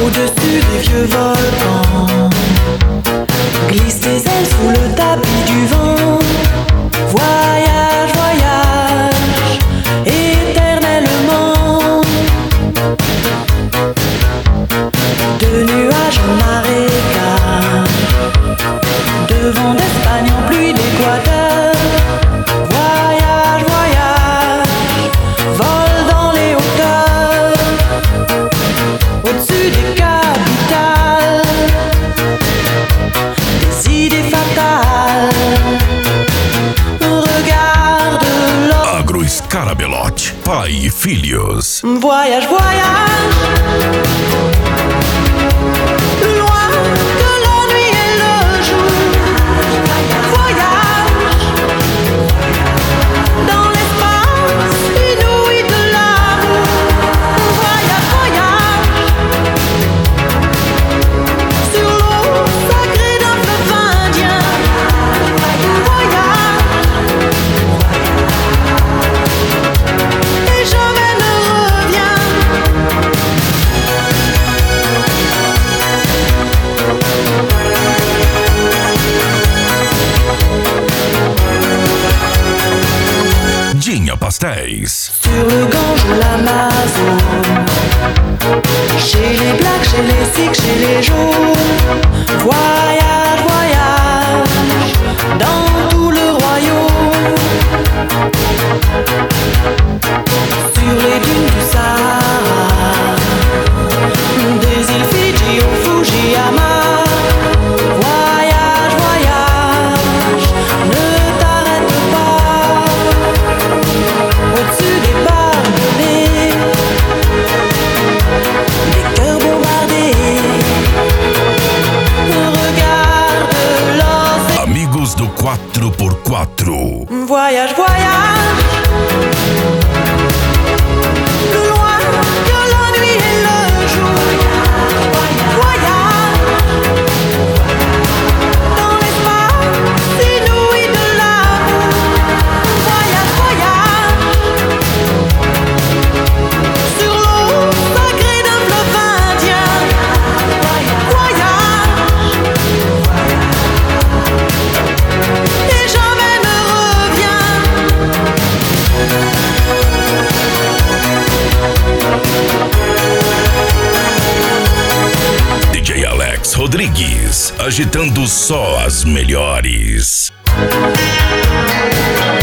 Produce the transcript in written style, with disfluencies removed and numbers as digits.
Au-dessus des vieux volcans, glisse tes ailes sous le tapis du vent. Voyage, voyage, éternellement. De nuages en marécage, de vent d'Espagne en pluie d'Équateur. Voyage, voyage, vole dans les hauteurs, au-dessus des capitales, des idées fatales. Regarde l'homme. Agroescarabelote, pai e filhos. Voyage, voyage, plus loin que la nuit et le jour. Voyage dans l'espace inouï de l'amour. Voyage, voyage sur l'eau sacrée d'un fleuve indien. Voyage et jamais ne reviens. Dinha Pastéis. Sur le Gange ou l'Amazone, chez les Blacks, chez les Sikhs, chez les Jaunes. Voyage, voyage dans tout le royaume. Sur les dunes du Sahara, des îles Fidji au Fujiyama. Voyage, voyage, ne t'arrête pas. Au-dessus des barbelés, des cœurs bombardés. Regarde l'océan. Amigos do 4x4. Voyage, voyage, plus loin que la nuit et le jour. Voyage dans l'espace inouï de l'amour. Voyage, voyage sur l'eau sacrée d'un fleuve indien. Voyage et jamais ne reviens. DJ Alex Rodrigues, agitando só as melhores.